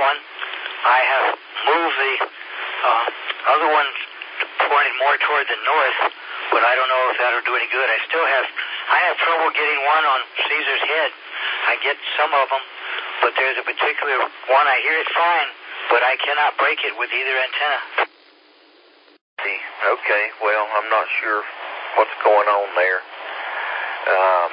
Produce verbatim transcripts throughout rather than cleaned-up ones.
one. I have moved the uh, other one pointed more toward the north, but I don't know if that'll do any good. I still have, I have trouble getting one on Caesar's head. I get some of them, but there's a particular one, I hear it fine, but I cannot break it with either antenna. See, okay, well, I'm not sure what's going on there. Um,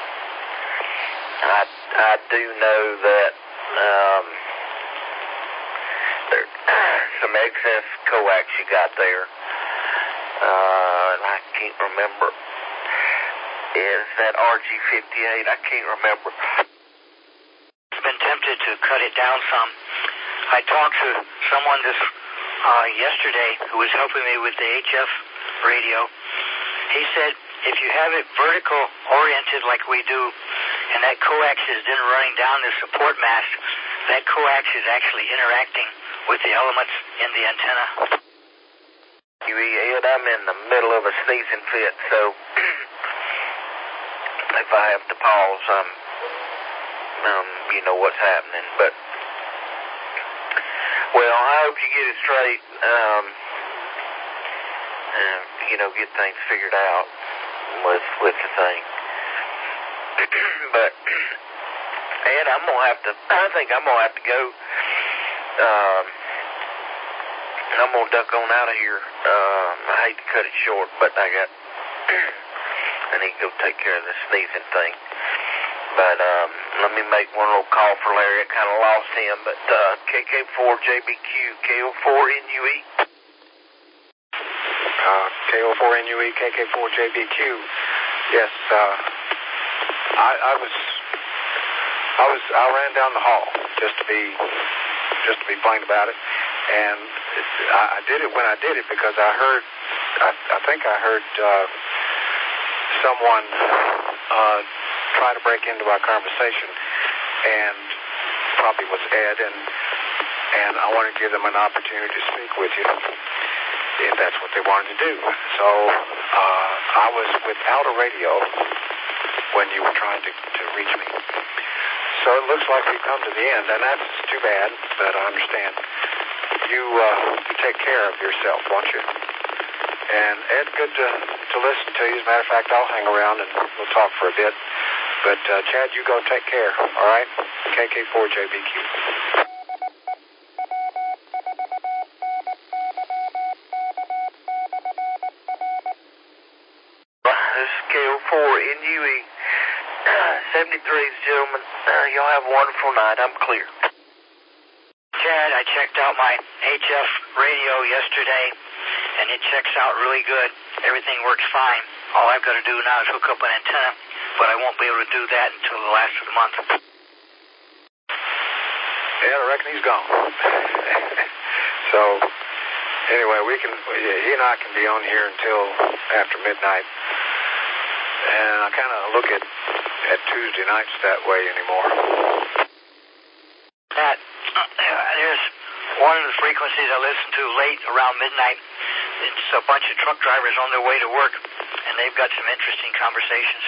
I, I do know that um, there's some excess coax you got there. Uh, and I can't remember. Is that R G fifty-eight? I can't remember. I've been tempted to cut it down some. I talked to someone this uh, yesterday who was helping me with the H F radio. He said if you have it vertical oriented like we do, and that coax is then running down the support mast, that coax is actually interacting with the elements in the antenna. Ed, I'm in the middle of a sneezing fit, so if I have to pause, um, um, you know what's happening. But, well, I hope you get it straight, um, and, you know, get things figured out with, with the thing. But, Ed, I'm going to have to, I think I'm going to have to go, um, I'm going to duck on out of here. Um, I hate to cut it short, but I got, I need to go take care of this sneezing thing. But um, let me make one little call for Larry. I kind of lost him, but uh, K K four J B Q, K O four N U E. Uh, K O four N U E, K K four J B Q. Yes, uh, I, I was, I was, I ran down the hall just to be, just to be plain about it. And it, I, I did it when I did it because I heard, I, I think I heard uh, someone uh, try to break into our conversation, and probably was Ed, and and I wanted to give them an opportunity to speak with you if that's what they wanted to do. So uh, I was without a radio when you were trying to, to reach me. So it looks like we've come to the end, and that's too bad, but I understand. You, uh, you take care of yourself, won't you? And Ed, good to, to listen to you. As a matter of fact, I'll hang around and we'll talk for a bit. But, uh, Chad, you go take care, all right? K K four J B Q. This is K O four N U E. seventy-threes, gentlemen. Uh, y'all have a wonderful night. I'm clear. Chad, I checked out my H F radio yesterday, and it checks out really good. Everything works fine. All I've got to do now is hook up an antenna, but I won't be able to do that until the last of the month. Yeah, I reckon he's gone. So, anyway, we can, he and I can be on here until after midnight. And I kind of look at, at Tuesday nights that way anymore. That, uh, there's one of the frequencies I listen to late around midnight. It's a bunch of truck drivers on their way to work, and they've got some interesting conversations.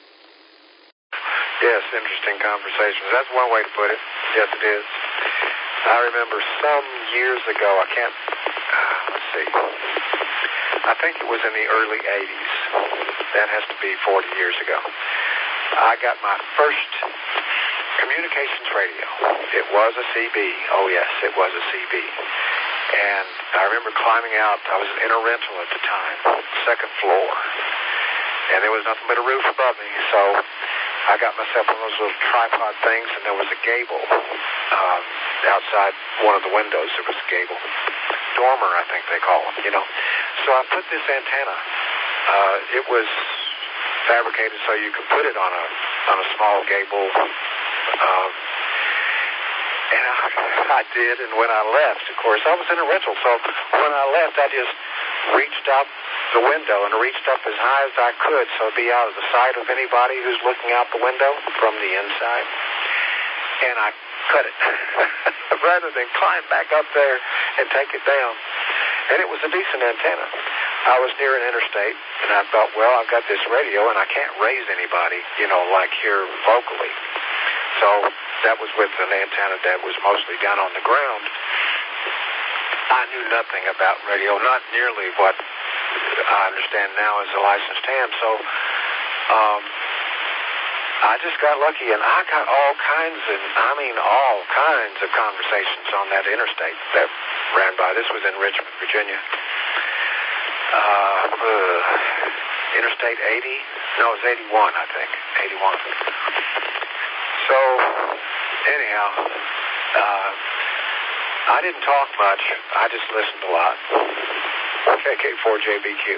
Yes, interesting conversations. That's one way to put it. Yes, it is. I remember some years ago, I can't, uh, let's see, I think it was in the early eighties. That has to be forty years ago. I got my first communications radio. It was a C B. Oh, yes, it was a C B. And I remember climbing out. I was in a rental at the time, second floor. And there was nothing but a roof above me, so I got myself one of those little tripod things, and there was a gable um, outside one of the windows. There was a gable. Dormer, I think they call them, you know. So I put this antenna. Uh, it was fabricated so you could put it on a on a small gable. Um, and I, I did, and when I left, of course, I was in a rental, so when I left, I just reached out the window and reached up as high as I could so it'd be out of the sight of anybody who's looking out the window from the inside. And I cut it rather than climb back up there and take it down. And it was a decent antenna. I was near an interstate, and I thought, well, I've got this radio, and I can't raise anybody, you know, like here locally. So that was with an antenna that was mostly down on the ground. I knew nothing about radio, not nearly what I understand now as a licensed ham. So um, I just got lucky, and I got all kinds, and I mean all kinds of conversations on that interstate that ran by. This was in Richmond, Virginia. Uh, uh, Interstate eighty? No, it was eighty-one, I think. eighty-one. So, anyhow, uh, I didn't talk much. I just listened a lot. K K four J B Q.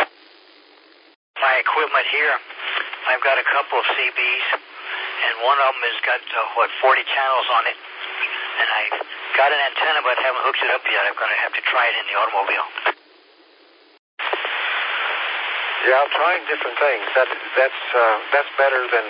My equipment here, I've got a couple of C Bs, and one of them has got, uh, what, forty channels on it. And I got an antenna, but haven't hooked it up yet. I'm going to have to try it in the automobile. Yeah, I'm trying different things. That, that's, uh, that's better than...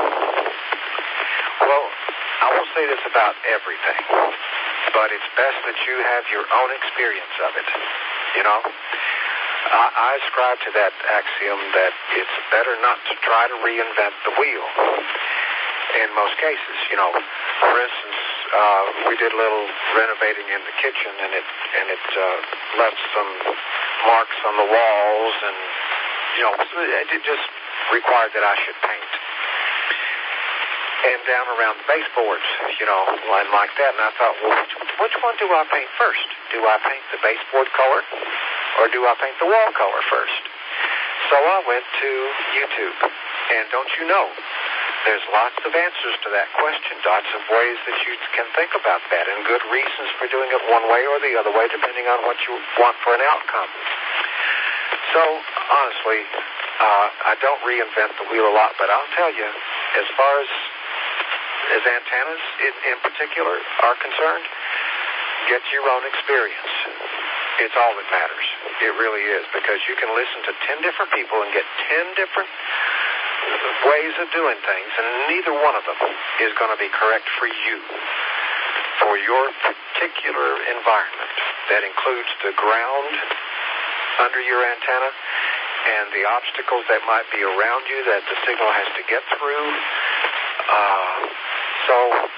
Well, I won't say this about everything, but it's best that you have your own experience of it, you know? I, I ascribe to that axiom that it's better not to try to reinvent the wheel in most cases, you know. For instance, uh, we did a little renovating in the kitchen, and it, and it uh, left some marks on the walls, and you know, it just required that I should paint. And down around the baseboards, you know, and like that. And I thought, well, which, which one do I paint first? Do I paint the baseboard color, or do I paint the wall color first? So I went to YouTube. And don't you know, there's lots of answers to that question, lots of ways that you can think about that, and good reasons for doing it one way or the other way, depending on what you want for an outcome. So, honestly, uh, I don't reinvent the wheel a lot, but I'll tell you, as far as as antennas in, in particular are concerned, get your own experience. It's all that matters. It really is, because you can listen to ten different people and get ten different ways of doing things, and neither one of them is going to be correct for you, for your particular environment. That includes the ground under your antenna and the obstacles that might be around you that the signal has to get through. Uh, so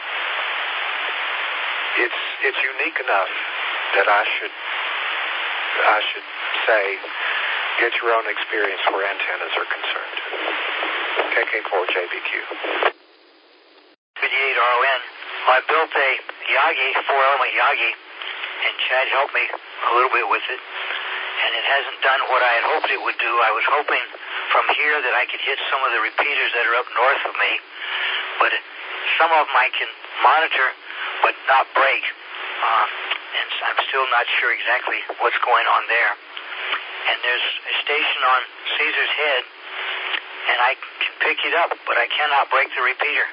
it's it's unique enough that I should I should say get your own experience where antennas are concerned. K K four J B Q. fifty-eight R O N. I built a Yagi, four-element Yagi, and Chad helped me a little bit with it. And it hasn't done what I had hoped it would do. I was hoping from here that I could hit some of the repeaters that are up north of me, but some of them I can monitor but not break. Uh, and I'm still not sure exactly what's going on there. And there's a station on Caesar's Head, and I can pick it up, but I cannot break the repeater.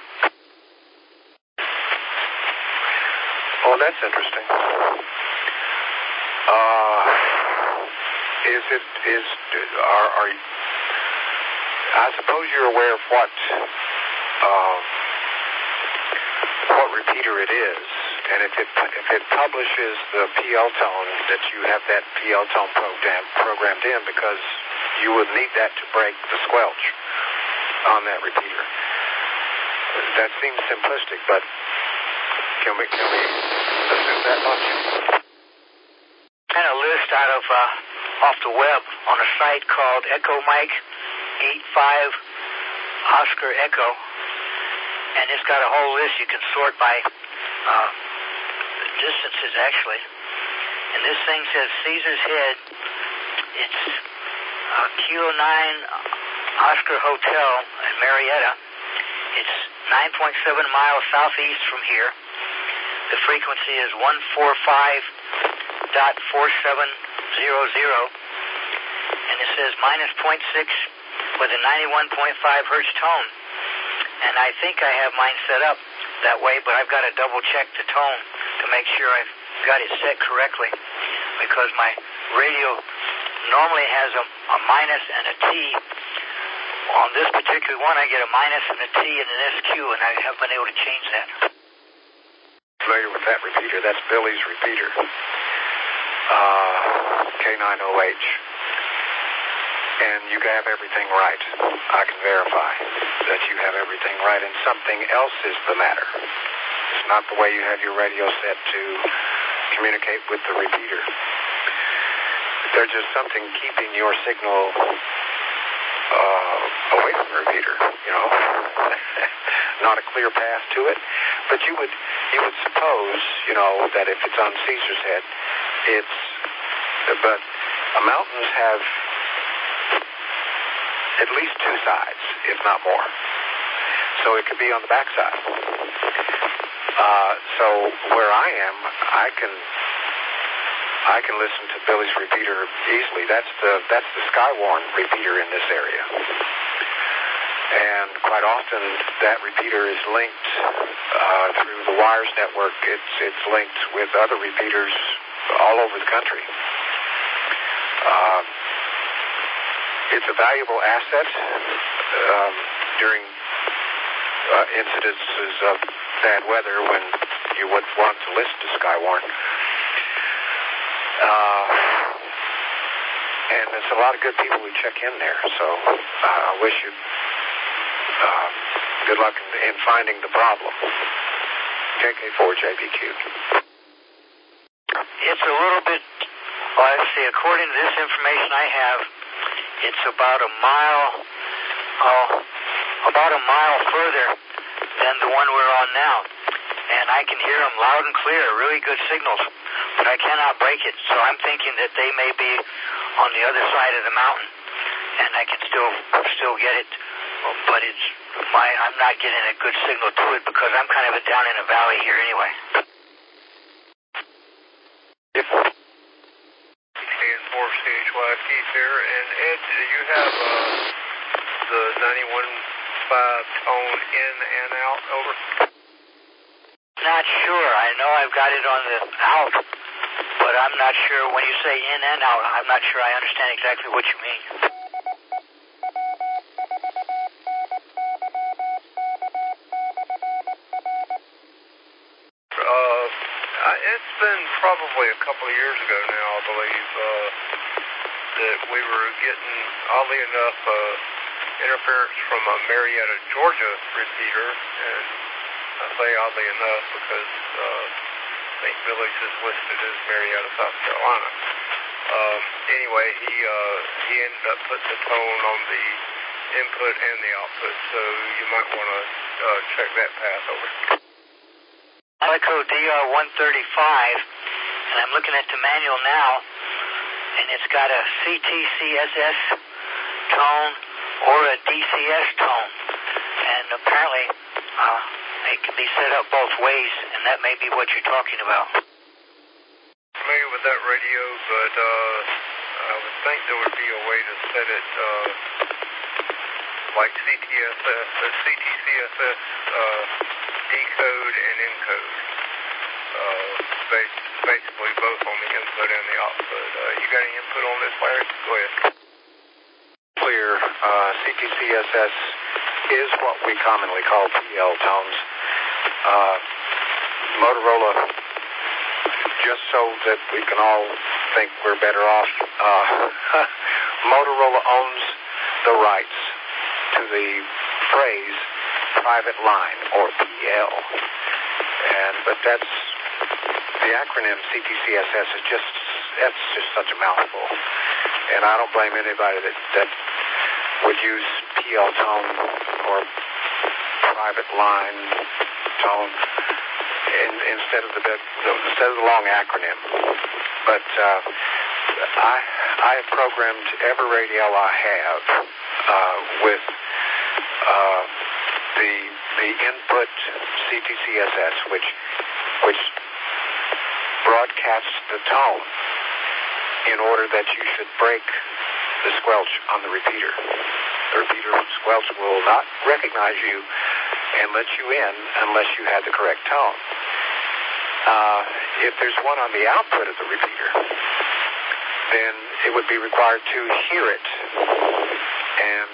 Oh, that's interesting. Uh... Is it, is, are, are you, I suppose you're aware of what, uh, what repeater it is, and if it, if it publishes the P L tone, that you have that P L tone program, programmed in, because you would need that to break the squelch on that repeater. That seems simplistic, but can we, can we assume that much? Kind of list out of, uh, off the web on a site called Echo Mike eighty-five Oscar Echo, and it's got a whole list you can sort by uh, distances, actually. And this thing says Caesar's Head. It's uh, Kilo nine Oscar Hotel in Marietta. It's nine point seven miles southeast from here. The frequency is one forty-five point four seven zero zero, and it says minus zero point six with a ninety-one point five hertz tone. And I think I have mine set up that way, but I've got to double check the tone to make sure I've got it set correctly, because my radio normally has a, a minus and a T. On this particular one, I get a minus and a T and an S Q, and I haven't been able to change that. Familiar with that repeater? That's Billy's repeater. Uh, K nine O H. And you have everything right. I can verify that you have everything right, and something else is the matter. It's not the way you have your radio set to communicate with the repeater. There's just something keeping your signal uh, away from the repeater, you know. Not a clear path to it. But you would you would suppose, you know, that if it's on Caesar's Head, it's... But mountains have at least two sides, if not more. So it could be on the backside. Uh, so where I am, I can I can listen to Billy's repeater easily. That's the that's the Skywarn repeater in this area. And quite often that repeater is linked uh, through the wires network. It's it's linked with other repeaters all over the country. Uh, it's a valuable asset um, during uh, incidences of bad weather when you would want to listen to Skywarn. Uh, and there's a lot of good people who check in there, so uh, I wish you uh, good luck in, in finding the problem. K K four J B Q. It's a little bit, well, let's see, according to this information I have, it's about a mile, oh, about a mile further than the one we're on now. And I can hear them loud and clear, really good signals, but I cannot break it. So I'm thinking that they may be on the other side of the mountain, and I can still still get it, but it's my I'm not getting a good signal to it because I'm kind of down in a valley here anyway. And four C H Y Keith here, and Ed, do you have uh, the ninety-one point five tone in and out? Over. Not sure. I know I've got it on the out, but I'm not sure. When you say in and out, I'm not sure I understand exactly what you mean. Uh, it's been probably a couple of years ago now, I believe, uh, that we were getting, oddly enough, uh, interference from a Marietta, Georgia repeater, and I say oddly enough because uh, I think Billy's is listed as Marietta, South Carolina. Um, anyway, he uh, he ended up putting the tone on the input and the output, so you might want to uh, check that path over. Alico D R one thirty-five, and I'm looking at the manual now, and it's got a C T C S S tone or a D C S tone, and apparently uh, it can be set up both ways, and that may be what you're talking about. Familiar with that radio, but uh, I would think there would be a way to set it uh, like C T S S, uh, C T C S S uh, decode and encode. Uh, basically both on the input and the output. Uh, you got any input on this, Larry? Go ahead. Clear. Uh, C T C S S is what we commonly call P L tones. Uh, Motorola, just so that we can all think we're better off, uh, Motorola owns the rights to the phrase private line, or P L. And, but that's, the acronym C T C S S is just, that's just such a mouthful. And I don't blame anybody that, that would use P L tone or private line tone in, instead of the, the instead of the long acronym. But uh, I I have programmed every radio I have uh, with uh, the the input C T C S S, which which broadcasts the tone in order that you should break the squelch on the repeater. The repeater squelch will not recognize you and let you in unless you have the correct tone. Uh, if there's one on the output of the repeater, then it would be required to hear it. And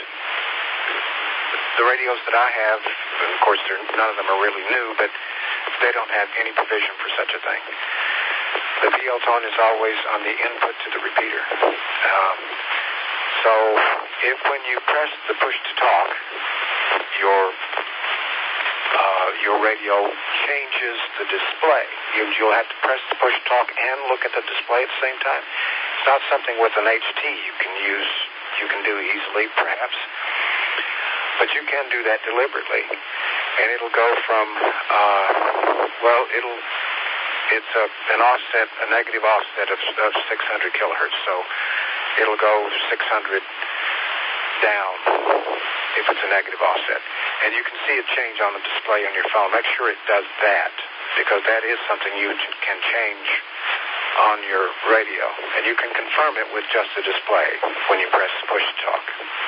the radios that I have, and of course none of them are really new, but they don't have any provision for such a thing. The P L tone is always on the input to the repeater. Um, so if when you press the push to talk, your uh, your radio changes the display. You, you'll have to press the push talk and look at the display at the same time. It's not something with an H T you can use, you can do easily, perhaps. But you can do that deliberately. And it'll go from, uh, well, it'll, it's a, an offset, a negative offset of, of six hundred kilohertz. So it'll go six hundred down if it's a negative offset. And you can see it change on the display on your phone. Make sure it does that, because that is something you can change on your radio. And you can confirm it with just the display when you press push to talk.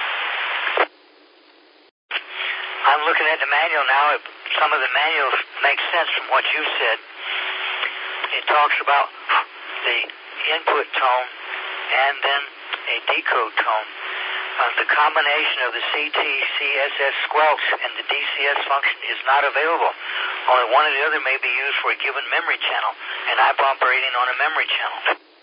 I'm looking at the manual now. Some of the manuals make sense from what you said. It talks about the input tone and then a decode tone. Uh, the combination of the C T C S S squelch and the D C S function is not available. Only one or the other may be used for a given memory channel, and I'm operating on a memory channel.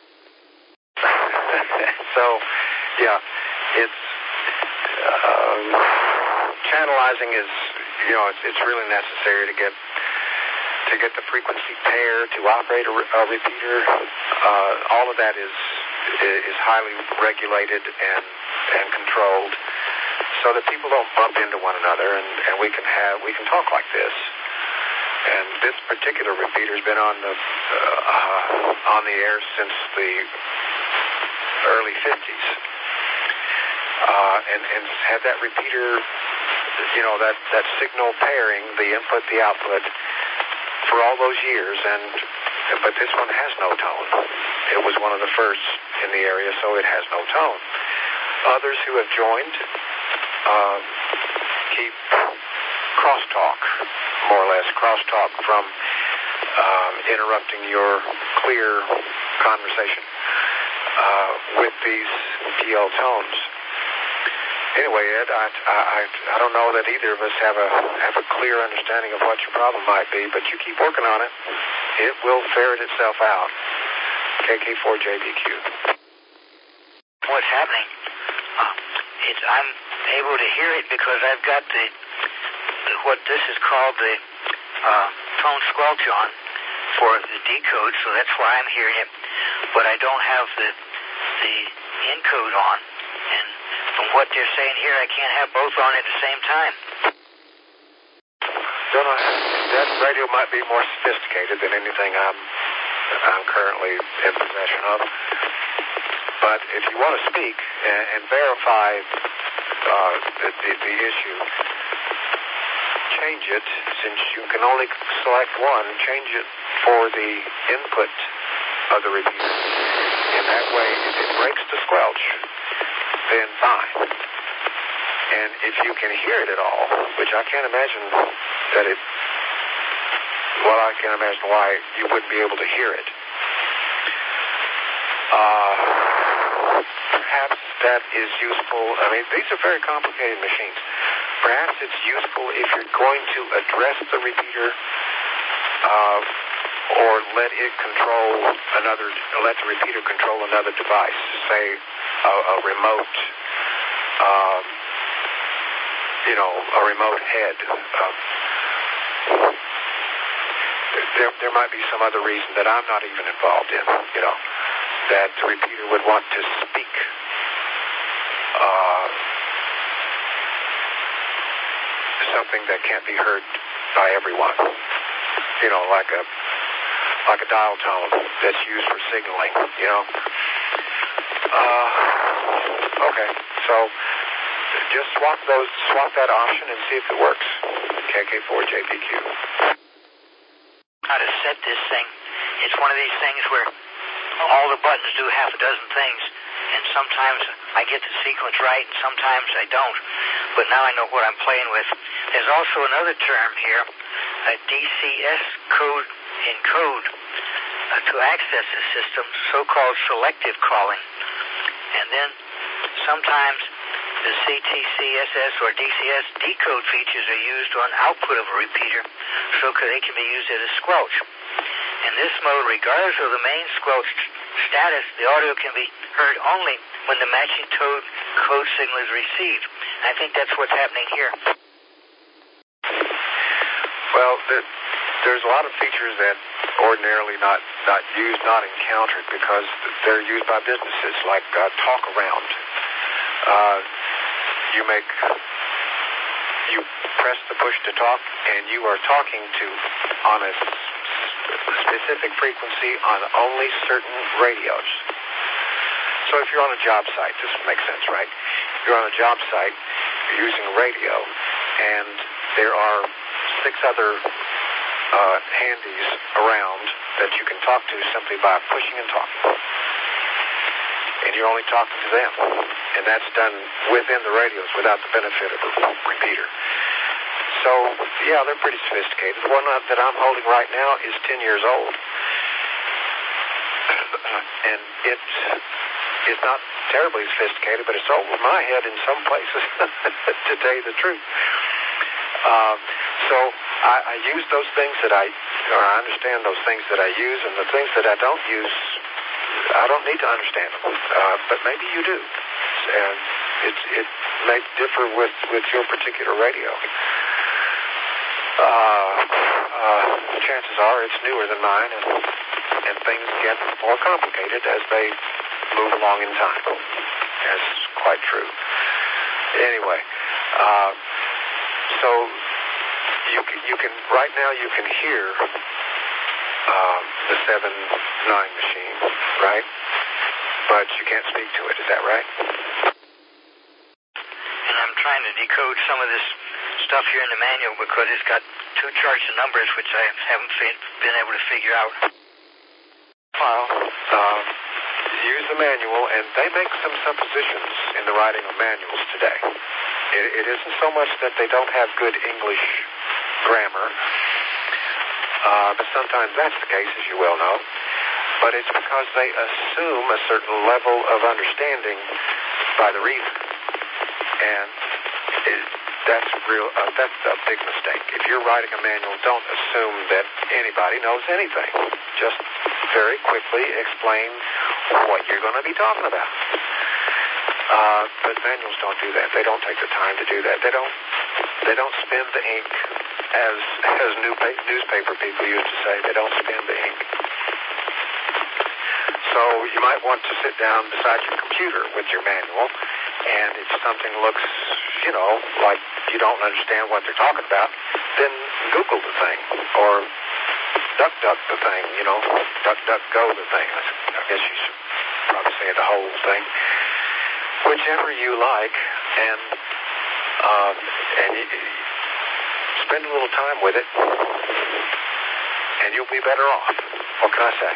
So, yeah, it's um, channelizing is, you know, it's, it's really necessary to get to get the frequency pair, to operate a, a repeater. Uh, all of that is is highly regulated and and controlled, so that people don't bump into one another, and, and we can have we can talk like this. And this particular repeater has been on the uh, on the air since the early fifties, uh, and and had that repeater, you know, that that signal pairing, the input, the output, for all those years. And but this one has no tone. It was one of the first in the area, so it has no tone. Others who have joined uh, keep crosstalk, more or less, crosstalk from uh, interrupting your clear conversation uh, with these P L tones. Anyway, Ed, I, I, I don't know that either of us have a have a clear understanding of what your problem might be, but you keep working on it. It will ferret itself out. K K four J B Q. What's happening? Uh, it's, I'm able to hear it because I've got the, the what this is called the uh, tone squelch on for the decode, so that's why I'm hearing it. But I don't have the the encode on, and from what they're saying here, I can't have both on at the same time. Don't know. That radio might be more sophisticated than anything I'm I'm currently in possession of. But if you want to speak and, and verify uh, the, the, the issue, change it. Since you can only select one, change it for the input of the repeater. In that way, if it breaks the squelch, then fine. And if you can hear it at all, which I can't imagine that it, well, I can't imagine why you wouldn't be able to hear it. Uh, perhaps that is useful. I mean, these are very complicated machines. Perhaps it's useful if you're going to address the repeater uh, or let it control another, let the repeater control another device, say a, a remote, um, you know, a remote head. Uh, there, there might be some other reason that I'm not even involved in, you know, that the repeater would want to speak uh, something that can't be heard by everyone, you know, like a like a dial tone that's used for signaling, you know. Uh, okay, so just swap those, swap that option and see if it works. K K four J B Q. How to set this thing? It's one of these things where all the buttons do half a dozen things, and sometimes I get the sequence right, and sometimes I don't. But now I know what I'm playing with. There's also another term here, a D C S code encode, uh, to access the system, so-called selective calling. And then sometimes the C T C S S or D C S decode features are used on output of a repeater, so they can be used as a squelch. In this mode, regardless of the main squelch status, the audio can be heard only when the matching code, code signal is received. I think that's what's happening here. Well, the, there's a lot of features that ordinarily not, not used, not encountered, because they're used by businesses, like uh, talk around. Uh, you make, you press the push to talk, and you are talking to on a specific frequency on only certain radios. So if you're on a job site, this makes sense, right? You're on a job site, you're using a radio, and there are six other uh, handies around that you can talk to simply by pushing and talking. And you're only talking to them. And that's done within the radios without the benefit of a repeater. So, yeah, they're pretty sophisticated. The one that I'm holding right now is ten years old. And it is not terribly sophisticated, but it's over my head in some places, to tell you the truth. Um, so I, I use those things that I, or I understand those things that I use, and the things that I don't use, I don't need to understand them. Uh, but maybe you do. And it, it may differ with, with your particular radio. Uh, uh, chances are it's newer than mine, and, and things get more complicated as they move along in time. That's quite true. Anyway, uh, so you can, you can right now you can hear uh, the seven nine machine, right? But you can't speak to it. Is that right? And I'm trying to decode some of this stuff here in the manual because it's got two charts of numbers which I haven't been able to figure out. Well, uh, use the manual, and they make some suppositions in the writing of manuals today. It, it isn't so much that they don't have good English grammar, uh, but sometimes that's the case, as you well know. But it's because they assume a certain level of understanding by the reader, and it, that's real. Uh, that's a big mistake. If you're writing a manual, don't assume that anybody knows anything. Just very quickly explain what you're going to be talking about. Uh, but manuals don't do that. They don't take the time to do that. They don't. They don't spin the ink, as as new pa- newspaper people used to say. They don't spin the ink. So you might want to sit down beside your computer with your manual, and if something looks, you know, like you don't understand what they're talking about, then Google the thing, or duck duck the thing, you know, duck duck go the thing. I guess you should probably say the whole thing. Whichever you like, and um, and you, spend a little time with it, and you'll be better off. What can I say?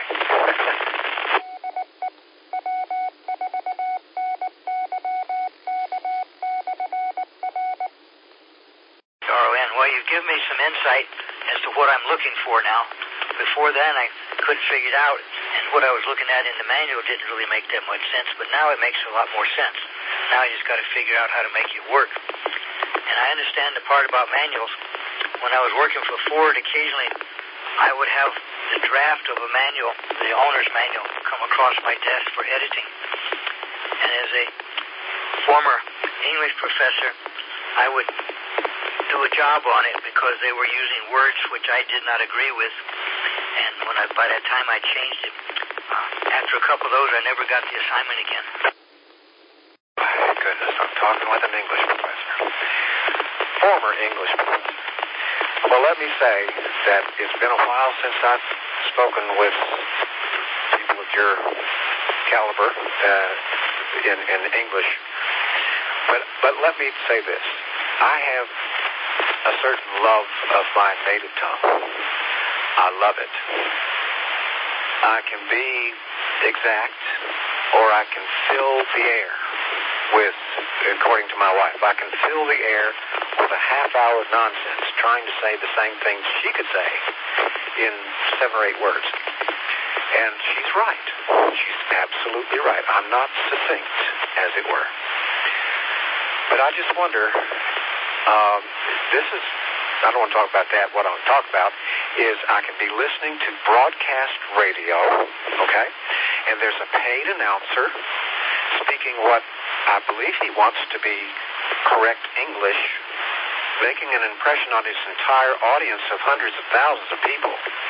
Well, you've given me some insight as to what I'm looking for now. Before then, I couldn't figure it out, and what I was looking at in the manual didn't really make that much sense, but now it makes a lot more sense. Now I just got to figure out how to make it work. And I understand the part about manuals. When I was working for Ford, occasionally I would have the draft of a manual, the owner's manual, come across my desk for editing. And as a former English professor, I would do a job on it because they were using words which I did not agree with. And when I, by that time I changed it. Uh, after a couple of those, I never got the assignment again. My goodness, I'm talking with an English professor. Former English professor. Well, let me say that it's been a while since I've spoken with people of your caliber uh, in, in English. But, but let me say this. I have a certain love of my native tongue. I love it. I can be exact, or I can fill the air with, according to my wife, I can fill the air with a half-hour nonsense trying to say the same things she could say in seven or eight words. And she's right. She's absolutely right. I'm not succinct, as it were. But I just wonder, um, this is, I don't want to talk about that. What I want to talk about is I can be listening to broadcast radio, okay? And there's a paid announcer speaking what I believe he wants to be correct English making an impression on his entire audience of hundreds of thousands of people.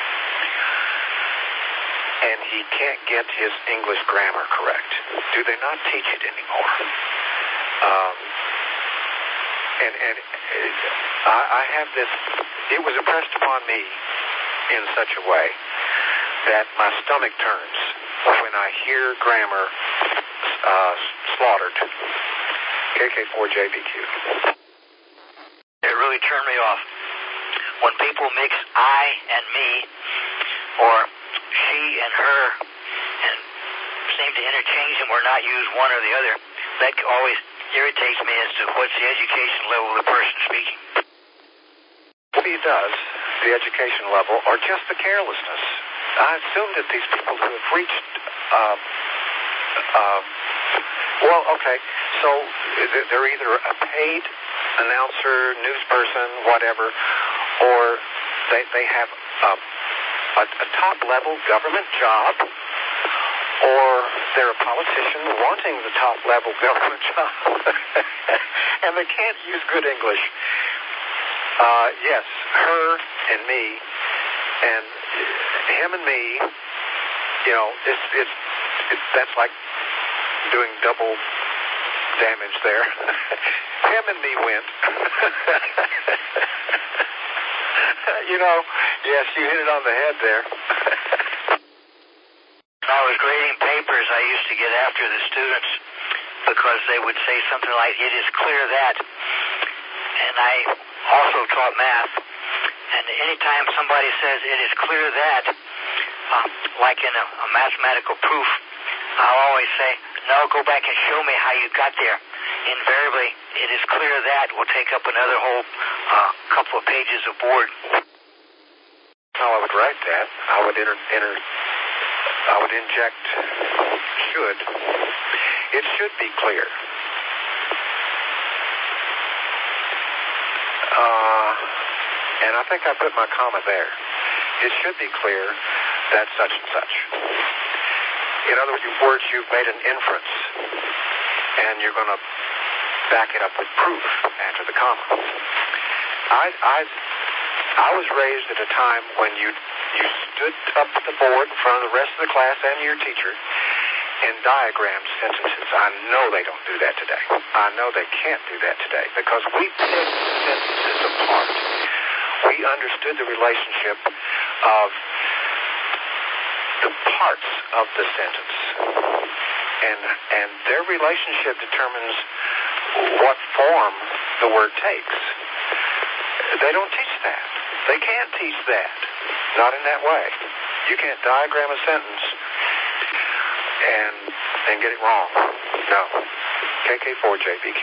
And he can't get his English grammar correct. Do they not teach it anymore? Um, and and it, I, I have this, it was impressed upon me in such a way that my stomach turns when I hear grammar uh, slaughtered. K K four J B Q. It really turned me off. When people mix I and me, or she and her, and seem to interchange them or not use one or the other, that always irritates me as to what's the education level of the person speaking. Maybe it does, the education level, or just the carelessness. I assume that these people who have reached, uh, uh, well, okay, so they're either a paid announcer, news person, whatever, or they they have a, a, a top-level government job, or they're a politician wanting the top-level government job, and they can't use good English. Uh, yes, her and me, and him and me, you know, it's, it's, it's that's like doing double damage there. Him and me went. You know, yes, you hit it on the head there. When I was grading papers, I used to get after the students because they would say something like, "It is clear that," and I also taught math, and anytime somebody says, "It is clear that," uh, like in a, a mathematical proof, I'll always say, "No, go back and show me how you got there." Invariably, "It is clear that" will take up another whole uh, couple of pages of board. Well, I would write that. I would enter, enter, I would inject should. It should be clear. Uh, and I think I put my comma there. It should be clear that such and such. In other words, you've made an inference, and you're going to back it up with proof after the comma. I, I, I was raised at a time when you you stood up at the board in front of the rest of the class and your teacher and diagrammed sentences. I know they don't do that today. I know they can't do that today because we picked sentences apart. We understood the relationship of the parts of the sentence, and and their relationship determines what form the word takes. They don't teach that. They can't teach that. Not in that way. You can't diagram a sentence and and get it wrong. No. K K four J B Q.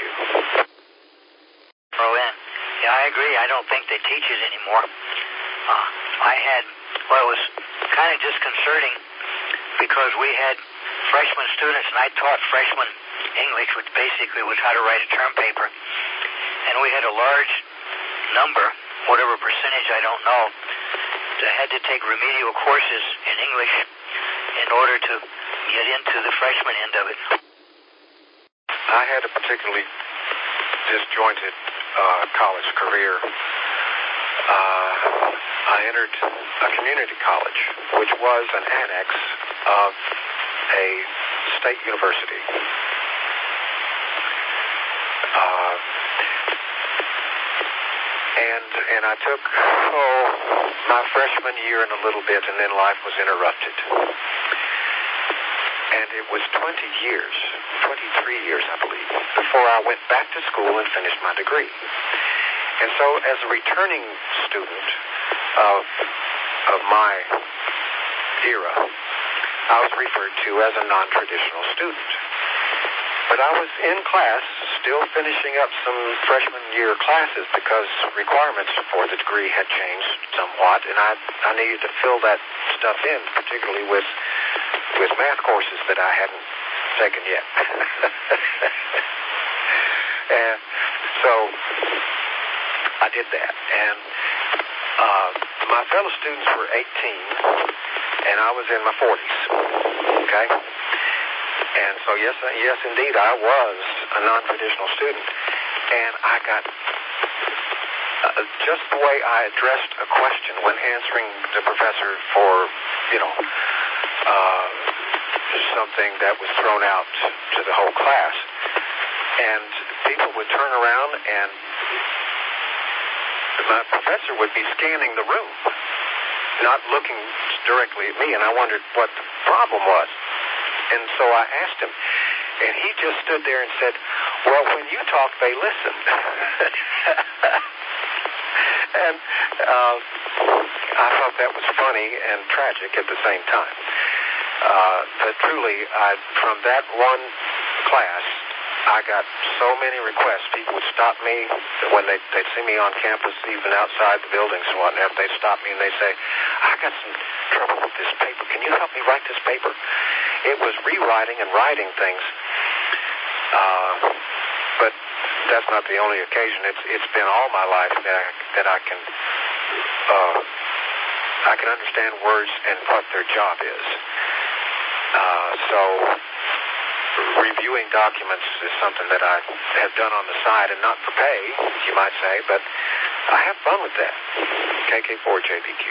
Throw in. Yeah, I agree. I don't think they teach it anymore. Uh, I had, well, it was kind of disconcerting because we had freshman students, and I taught freshman English, which basically was how to write a term paper. And we had a large number, whatever percentage, I don't know, that had to take remedial courses in English in order to get into the freshman end of it. I had a particularly disjointed uh, college career. Uh, I entered a community college, which was an annex of a state university. Uh, and and I took oh, my freshman year and a little bit, and then life was interrupted. And it was twenty years, twenty-three years, I believe, before I went back to school and finished my degree. And so as a returning student of, of my era, I was referred to as a non-traditional student. But I was in class, still finishing up some freshman year classes because requirements for the degree had changed somewhat, and I, I needed to fill that stuff in, particularly with with math courses that I hadn't taken yet. And so I did that. And uh, my fellow students were eighteen, and I was in my forties. Okay? And so, yes, yes, indeed, I was a non-traditional student. And I got uh, just the way I addressed a question when answering the professor for, you know, uh, something that was thrown out to the whole class. And people would turn around and my professor would be scanning the room, not looking directly at me, and I wondered what the problem was. And so I asked him, and he just stood there and said, well, when you talk, they listen. And uh, I thought that was funny and tragic at the same time. Uh, but truly, I, from that one class, I got so many requests. People would stop me when they, they'd see me on campus, even outside the buildings and whatnot. They'd stop me and they'd say, I got some trouble with this paper. Can you help me write this paper? It was rewriting and writing things. Uh, but that's not the only occasion. It's it's been all my life that I, that I can uh, I can understand words and what their job is. Uh, so reviewing documents is something that I have done on the side, and not for pay, you might say, but I have fun with that. K K four J B Q.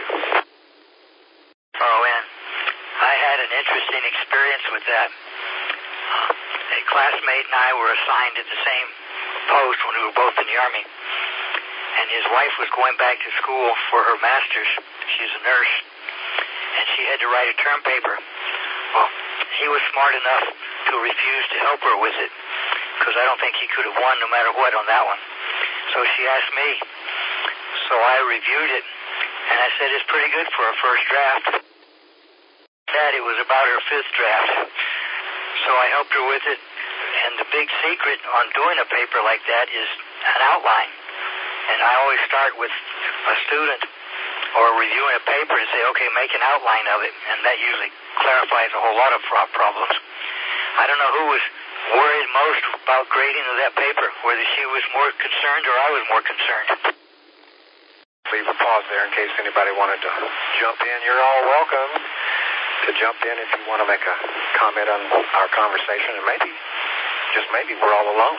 Oh, and I had an interesting experience with that. A classmate and I were assigned at the same post when we were both in the Army, and his wife was going back to school for her master's. She's a nurse, and she had to write a term paper. Well, he was smart enough to refuse to help her with it, because I don't think he could have won no matter what on that one. So she asked me. So I reviewed it, and I said, it's pretty good for a first draft. That it was about her fifth draft. So I helped her with it, and the big secret on doing a paper like that is an outline. And I always start with a student or reviewing a paper and say, okay, make an outline of it, and that usually clarifies a whole lot of problems. I don't know who was worried most about grading of that paper, whether she was more concerned or I was more concerned. Leave a pause there in case anybody wanted to jump in. You're all welcome to jump in if you want to make a comment on our conversation, and maybe, just maybe, we're all alone.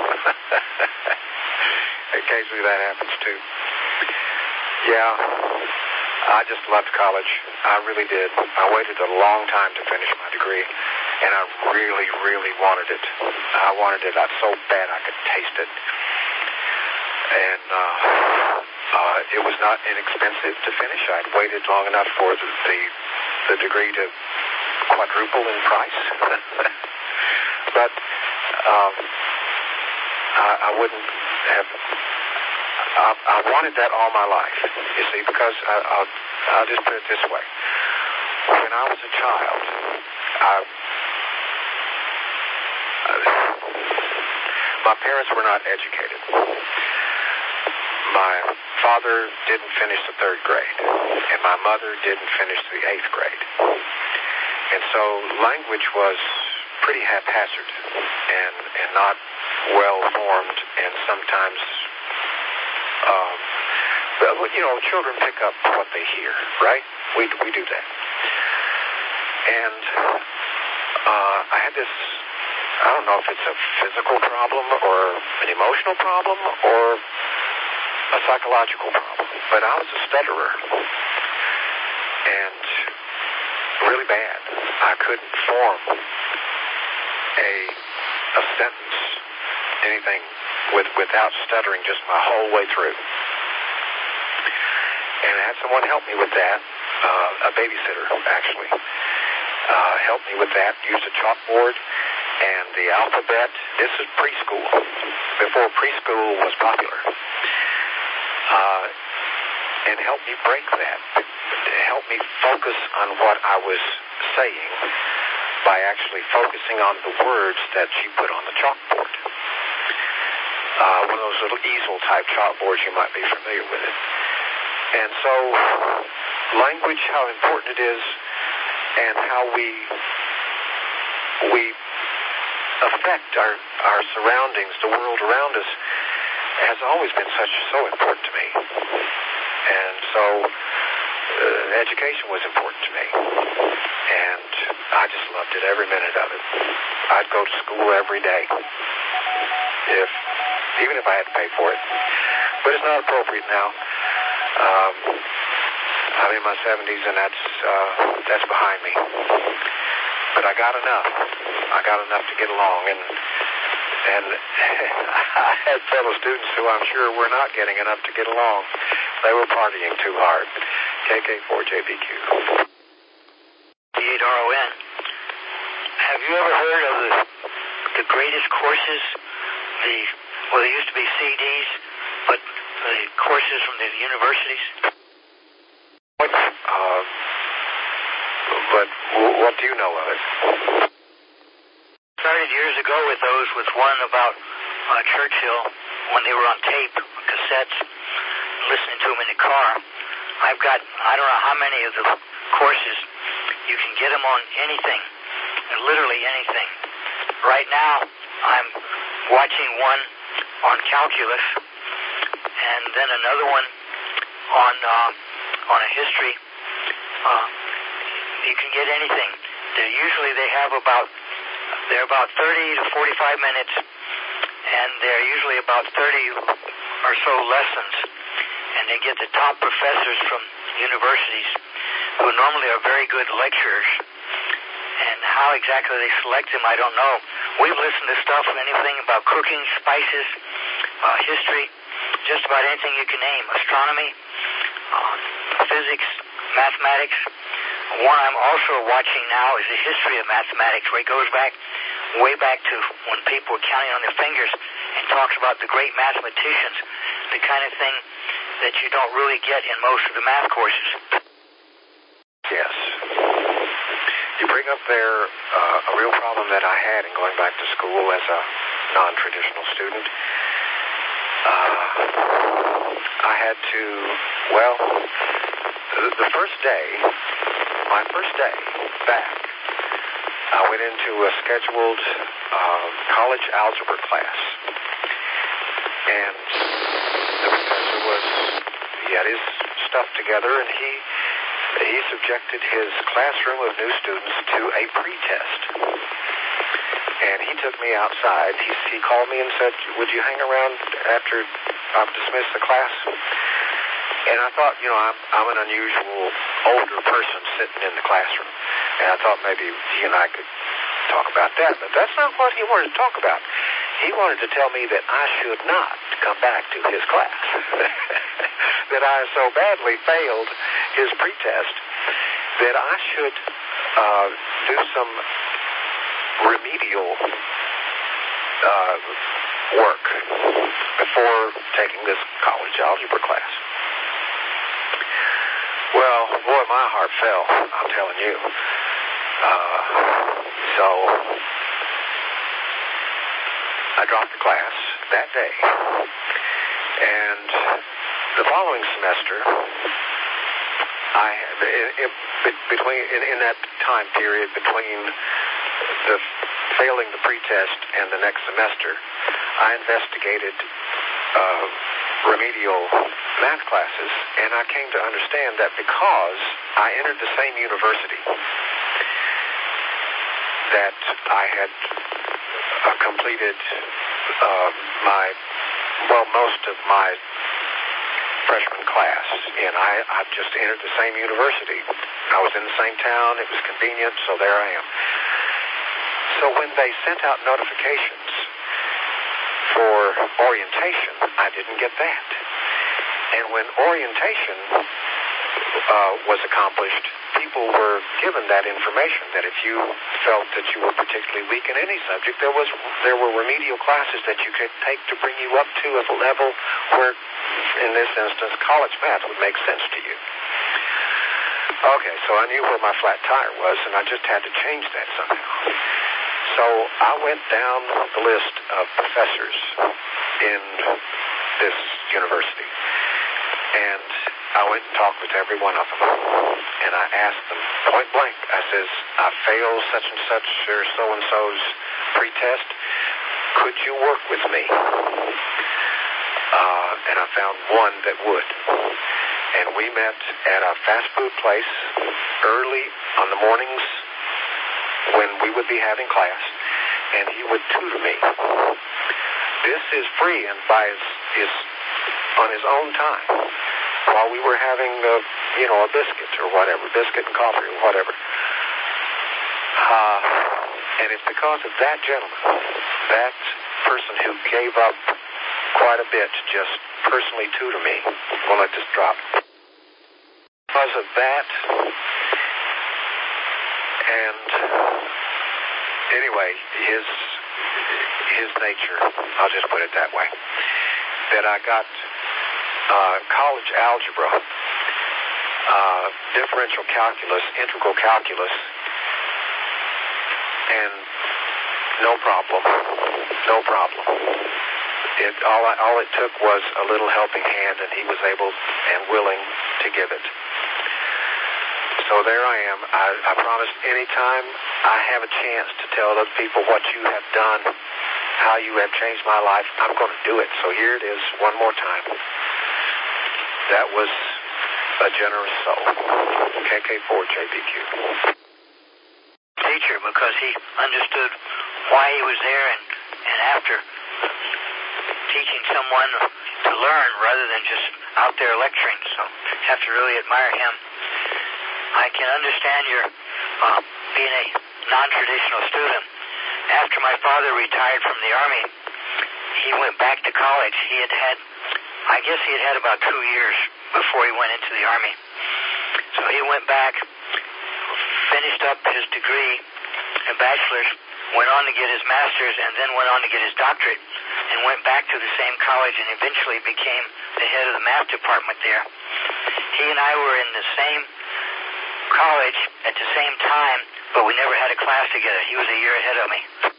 Occasionally that happens too. Yeah, I just loved college. I really did. I waited a long time to finish my degree, and I really, really wanted it. I wanted it so bad I could taste it. And uh, uh, it was not inexpensive to finish. I'd waited long enough for the, the, the degree to quadruple in price. But um, I, I wouldn't have... I, I wanted that all my life, you see, because I, I'll, I'll just put it this way. When I was a child, I, I, my parents were not educated. My father didn't finish the third grade, and my mother didn't finish the eighth grade. And so language was pretty haphazard and, and not well-formed, and sometimes... Um, but, you know, children pick up what they hear, right? We we do that. And uh, I had this, I don't know if it's a physical problem or an emotional problem or a psychological problem, but I was a stutterer. And really bad. I couldn't form a a sentence, anything with without stuttering just my whole way through. And I had someone help me with that, uh, a babysitter actually, uh, helped me with that, used a chalkboard and the alphabet. This is preschool, before preschool was popular. Uh, and helped me break that, helped me focus on what I was saying by actually focusing on the words that she put on the chalkboard. Uh, one of those little easel-type chalkboards, you might be familiar with it. And so, language, how important it is, and how we we affect our, our surroundings, the world around us, has always been such so important to me. And so, uh, education was important to me. And I just loved it, every minute of it. I'd go to school every day. If Even if I had to pay for it. but it's not appropriate now. Um, I'm in my seventies, and that's uh, that's behind me. But I got enough. I got enough to get along, and and I had fellow students who I'm sure were not getting enough to get along. They were partying too hard. K K four J B Q. D eight R O N. Have you ever heard of the the greatest courses? The well, they used to be C Ds, but the courses from the universities. What? Uh, but w- what do you know of it? Started years ago with those, with one about uh, Churchill when they were on tape, cassettes, listening to them in the car. I've got, I don't know how many of the courses. You can get them on anything, literally anything. Right now, I'm watching one on calculus, and then another one on uh, on a history. Uh, you can get anything. They're usually they have about they're about thirty to forty-five minutes, and they're usually about thirty or so lessons, and they get the top professors from universities who normally are very good lecturers. And how exactly they select them, I don't know. We've listened to stuff, anything about cooking, spices, uh, history, just about anything you can name, astronomy, uh, physics, mathematics. One I'm also watching now is the history of mathematics, where it goes back, way back to when people were counting on their fingers, and talks about the great mathematicians, the kind of thing that you don't really get in most of the math courses. Yes. You bring up there uh, a real problem that I had in going back to school as a non-traditional student. Uh, I had to, well, the, the first day, my first day back, I went into a scheduled uh, college algebra class. And the professor was, he had his stuff together, and he he subjected his classroom of new students to a pretest. And he took me outside. He, he called me and said, would you hang around after I've dismissed the class? And I thought, you know, I'm, I'm an unusual older person sitting in the classroom. And I thought maybe he and I could talk about that. But that's not what he wanted to talk about. He wanted to tell me that I should not come back to his class. That I so badly failed his pretest that I should uh, do some remedial uh, work before taking this college algebra class. Well, boy, my heart fell, I'm telling you. Uh, so I dropped the class that day, and the following semester, I in, in, between in, in that time period between the failing the pretest and the next semester, I investigated uh, remedial math classes, and I came to understand that because I entered the same university that I had uh, completed uh, my well most of my freshman class, and I, I just entered the same university. I was in the same town. It was convenient, so there I am. So when they sent out notifications for orientation, I didn't get that. And when orientation uh, was accomplished, people were given that information that if you felt that you were particularly weak in any subject, there was there were remedial classes that you could take to bring you up to a level where, in this instance, college math would make sense to you. Okay, so I knew where my flat tire was, and I just had to change that somehow. So I went down the list of professors in this university, and I went and talked with every one of them, and I asked them point blank. I says, I failed such and such or so-and-so's pretest. Could you work with me? Uh, and I found one that would. And we met at a fast food place early on the mornings when we would be having class, and he would tutor me. This is free, and by his, his on his own time while we were having, uh, you know, a biscuit or whatever, biscuit and coffee or whatever. Uh, and it's because of that gentleman, that person who gave up quite a bit to just personally tutor me. We'll let this drop. Because of that, and anyway, his his nature, I'll just put it that way, that I got uh, college algebra, uh, differential calculus, integral calculus, and no problem, no problem. It, all, I, all it took was a little helping hand, and he was able and willing to give it. So there I am. I, I promised any time I have a chance to tell other people what you have done, how you have changed my life, I'm going to do it. So here it is one more time. That was a generous soul. K K four J B Q. Teacher, because he understood why he was there, and, and after teaching someone to learn rather than just out there lecturing. So I have to really admire him. I can understand your uh, being a non-traditional student. After my father retired from the Army, he went back to college. He had had, I guess he had had about two years before he went into the Army. So he went back, finished up his degree and bachelor's, went on to get his master's, and then went on to get his doctorate, and went back to the same college and eventually became the head of the math department there. He and I were in the same college at the same time, but we never had a class together. He was a year ahead of me.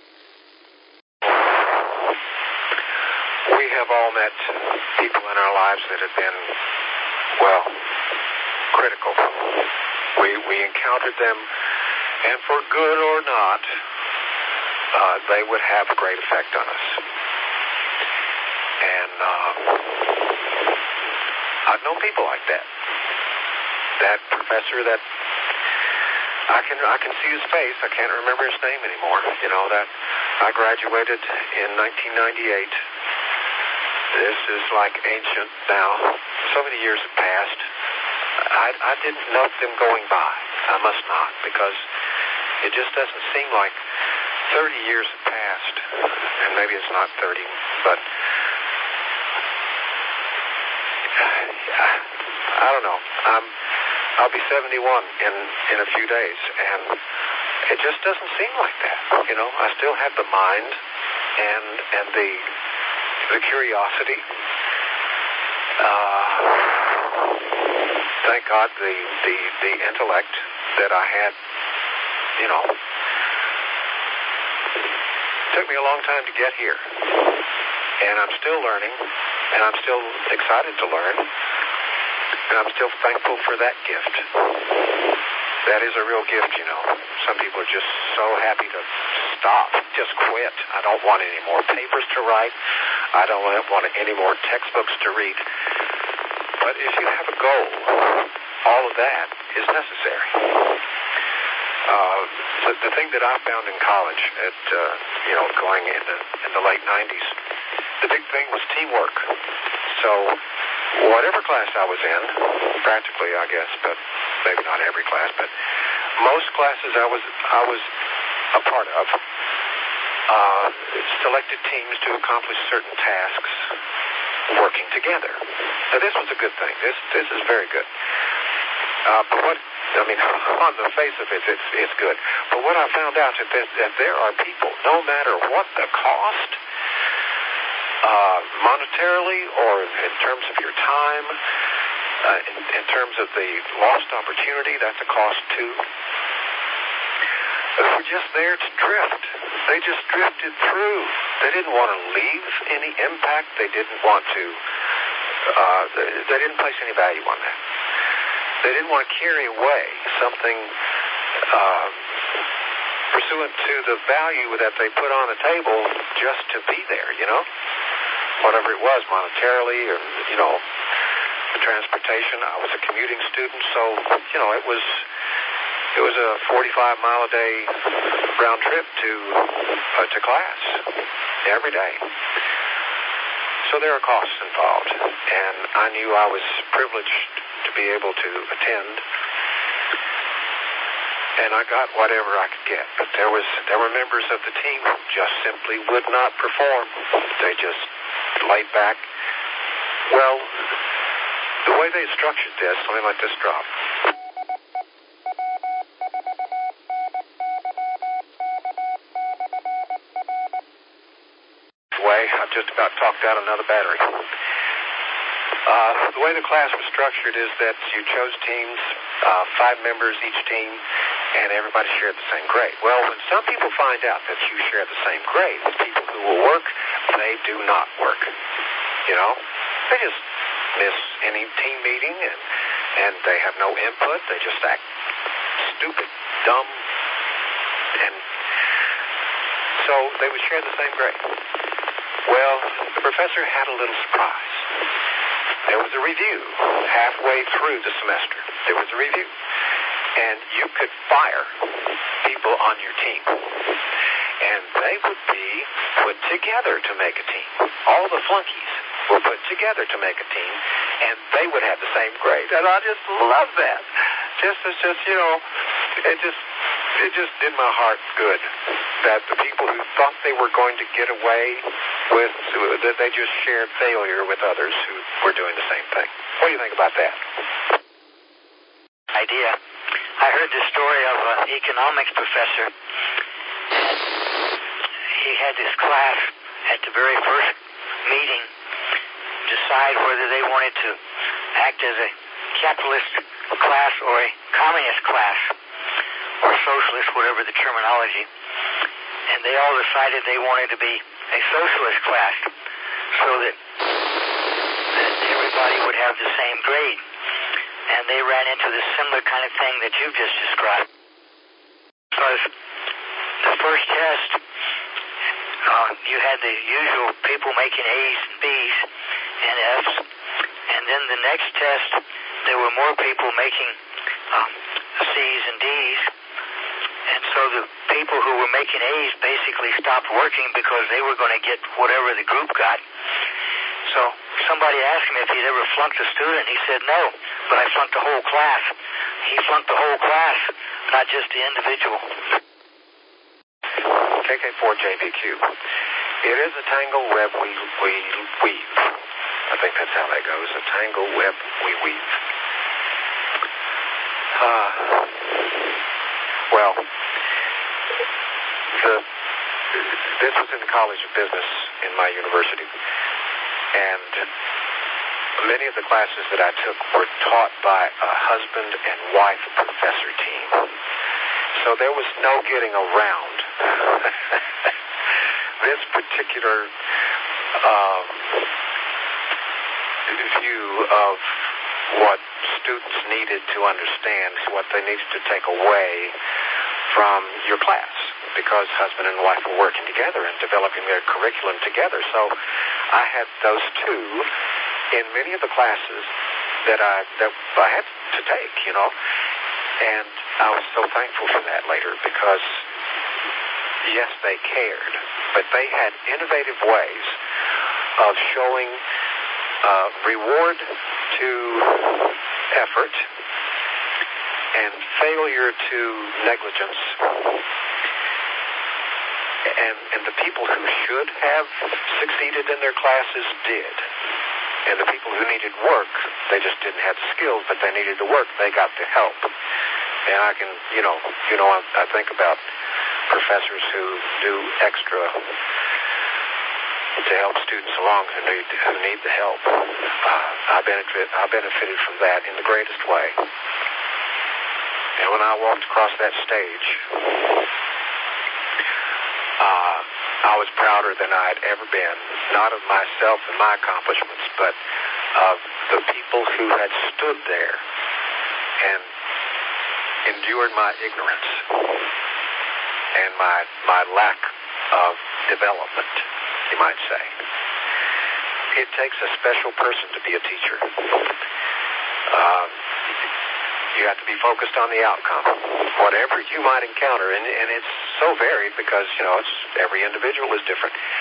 We have all met people in our lives that have been, well, critical. We, we encountered them, and for good or not, uh, they would have a great effect on us. And um, I've known people like that. That professor that I can I can see his face. I can't remember his name anymore. You know, that I graduated in nineteen ninety-eight. This is like ancient now. So many years have passed. I, I didn't note them going by. I must not, because it just doesn't seem like thirty years have passed. And maybe it's not thirty, but I don't know. I'm, I'll be seventy-one in, in a few days, and it just doesn't seem like that. You know, I still have the mind and and the the curiosity. Uh, thank God the, the, the intellect that I had, you know, took me a long time to get here. And I'm still learning, and I'm still excited to learn, and I'm still thankful for that gift. That is a real gift, you know. Some people are just so happy to stop, just quit. I don't want any more papers to write. I don't want any more textbooks to read. But if you have a goal, all of that is necessary. Uh, the, the thing that I found in college, at uh, you know, going in the, in the late nineties, the big thing was teamwork. So whatever class I was in, practically, I guess, but maybe not every class, but most classes I was I was a part of, uh, selected teams to accomplish certain tasks working together. Now, this was a good thing. This this is very good. Uh, but what, I mean, on the face of it, it's, it's good. But what I found out is that, that there are people, no matter what the cost, uh, monetarily or in terms of your time, uh, in, in terms of the lost opportunity, that's a cost too. But we're just there to drift. They just drifted through. They didn't want to leave any impact. They didn't want to, uh, they, they didn't place any value on that. They didn't want to carry away something uh, pursuant to the value that they put on the table just to be there, you know? Whatever it was, monetarily or, you know, the transportation. I was a commuting student, so, you know, it was it was a forty-five mile a day round trip to uh, to class every day. so there are costs involved, and I knew I was privileged to be able to attend, and I got whatever I could get. But there was there were members of the team who just simply would not perform. They just laid back. Well, the way they structured this, let me let this drop. Way, I've just about talked out another battery. Uh, the way the class was structured is that you chose teams, uh, five members each team, and everybody shared the same grade. Well, when some people find out that you share the same grade with people who will work, they do not work. You know? They just miss any team meeting, and, and they have no input. They just act stupid, dumb, and so they would share the same grade. Well, the professor had a little surprise. There was a review halfway through the semester. There was a review. And you could fire people on your team. And they would be put together to make a team. All the flunkies were put together to make a team, and they would have the same grade. And I just love that. Just as just, you know, it just it just did my heart good that the people who thought they were going to get away with, that they just shared failure with others who were doing the same thing. What do you think about that? Idea. I heard the story of an economics professor. He had this class at the very first meeting decide whether they wanted to act as a capitalist class or a communist class, or socialist, whatever the terminology. And they all decided they wanted to be a socialist class so that, that everybody would have the same grade. And they ran into this similar kind of thing that you just described. Because the first test, uh, you had the usual people making A's and B's and F's. And then the next test, there were more people making uh, C's and D's. And so the people who were making A's basically stopped working because they were going to get whatever the group got. So somebody asked him if he'd ever flunked a student. He said, no, but I flunked the whole class. He flunked the whole class, not just the individual. K K four J B Q. It is a tangle web we, we weave. I think that's how that goes. A tangle web we weave. Uh, well, the, this was in the College of Business in my university. And many of the classes that I took were taught by a husband and wife professor team. So there was no getting around this particular um, view of what students needed to understand, what they needed to take away from your class, because husband and wife were working together and developing their curriculum together. So I had those two in many of the classes that I that I had to take, you know, and I was so thankful for that later, because yes, they cared, but they had innovative ways of showing uh, reward to effort and failure to negligence. And, and the people who should have succeeded in their classes did. And the people who needed work, they just didn't have the skills, but they needed the work, they got the help. And I can, you know, you know, I, I think about professors who do extra to help students along who need, who need the help. Uh, I benefit, I benefited from that in the greatest way. And when I walked across that stage, uh, I was prouder than I had ever been, not of myself and my accomplishments, but of the people who had stood there and endured my ignorance and my my lack of development, you might say. It takes a special person to be a teacher. Uh, you have to be focused on the outcome, whatever you might encounter, and, and it's so varied because, you know, it's every individual is different.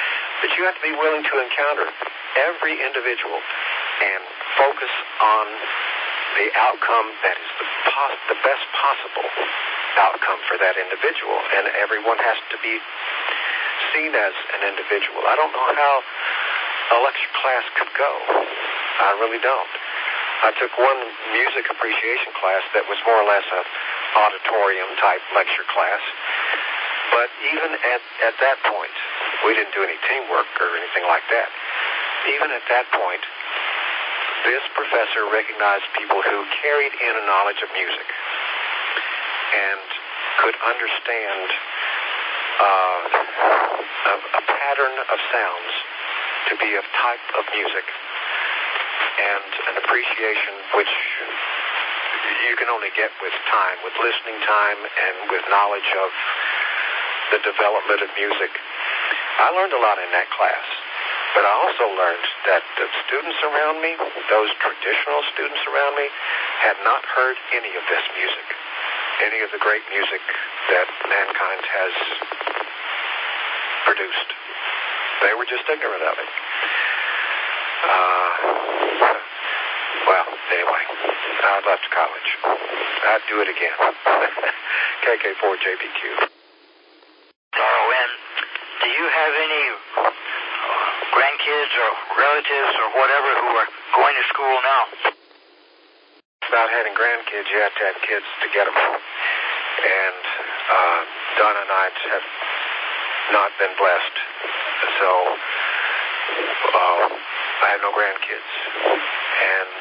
But you have to be willing to encounter every individual and focus on the outcome that is the, pos- the best possible outcome for that individual. And everyone has to be seen as an individual. I don't know how a lecture class could go. I really don't. I took one music appreciation class that was more or less an auditorium-type lecture class. But even at, at that point, we didn't do any teamwork or anything like that. Even at that point, this professor recognized people who carried in a knowledge of music and could understand uh, a, a pattern of sounds to be a type of music and an appreciation which you can only get with time, with listening time and with knowledge of the development of music. I learned a lot in that class, but I also learned that the students around me, those traditional students around me, had not heard any of this music, any of the great music that mankind has produced. They were just ignorant of it. Uh, well, anyway, I left college. I'd do it again. K K four J P Q. R O N, do you have any grandkids or relatives or whatever who are going to school now? Without having grandkids, you have to have kids to get them. And uh, Donna and I have not been blessed. So uh, I have no grandkids. And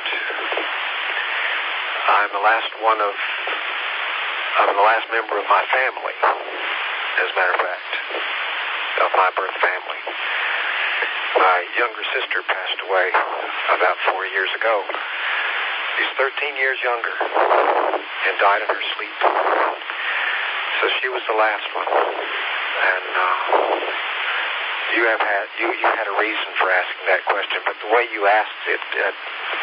I'm the last one of, I'm the last member of my family, as a matter of fact, of my birth family. My younger sister passed away about four years ago. She's thirteen years younger and died in her sleep. So she was the last one. And uh, you have had you, you had a reason for asking that question, but the way you asked it, uh,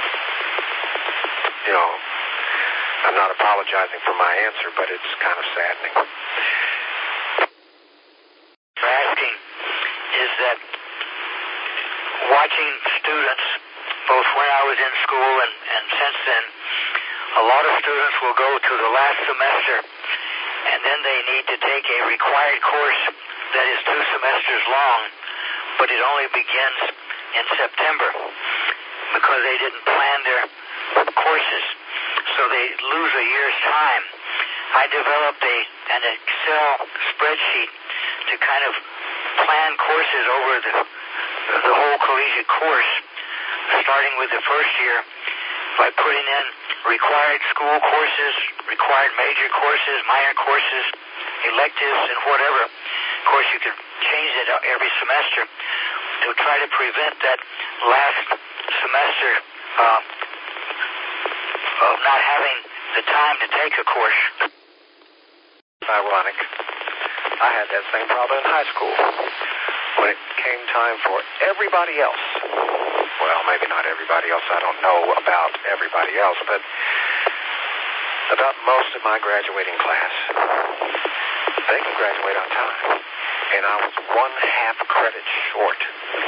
you know, I'm not apologizing for my answer, but it's kind of saddening. Asking is that watching students, both when I was in school and, and since then, a lot of students will go to the last semester and then they need to take a required course that is two semesters long, but it only begins in September because they didn't plan their courses, so they lose a year's time. I developed a an Excel spreadsheet to kind of plan courses over the the whole collegiate course, starting with the first year by putting in required school courses, required major courses, minor courses, electives, and whatever. Of course, you could change it every semester to try to prevent that last semester uh, of not having the time to take a course. Ironic. I had that same problem in high school. When it came time for everybody else, well, maybe not everybody else, I don't know about everybody else, but about most of my graduating class, they can graduate on time. And I was one half credit short.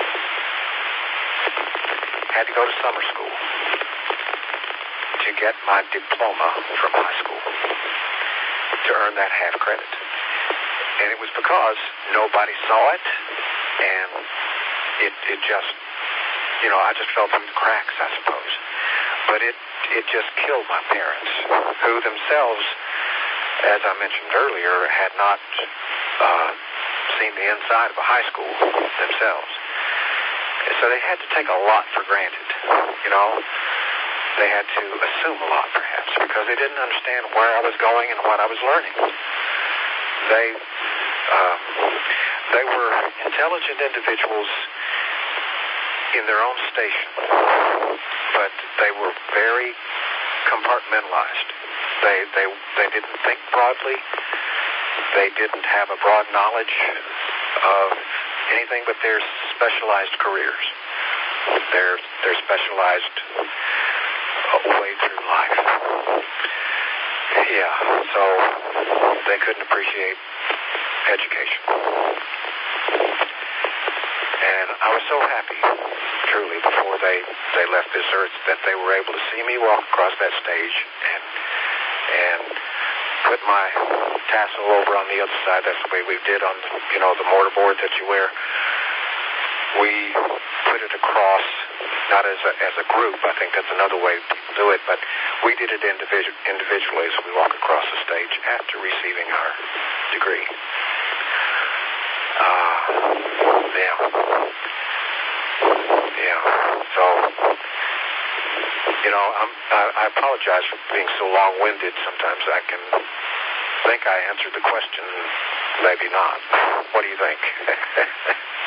Had to go to summer school to get my diploma from high school to earn that half credit. And it was because nobody saw it, and it it just, you know, I just fell through the cracks, I suppose. But it, it just killed my parents, who themselves, as I mentioned earlier, had not uh, seen the inside of a high school themselves. And so they had to take a lot for granted, you know. They had to assume a lot, perhaps, because they didn't understand where I was going and what I was learning. They, uh, they were intelligent individuals in their own station, but they were very compartmentalized. They, they, they didn't think broadly. They didn't have a broad knowledge of anything but their specialized careers, their, their specialized way through life. Yeah, so they couldn't appreciate education. And I was so happy, truly, before they, they left this earth, that they were able to see me walk across that stage and and put my tassel over on the other side. That's the way we did on, you know, the mortarboard that you wear. We put it across, not as a, as a group. I think that's another way people do it, but we did it individu- individually as we walk across the stage after receiving our degree. Uh, yeah. Yeah. So, you know, I'm, I, I apologize for being so long-winded. Sometimes I can think I answered the question, maybe not. What do you think?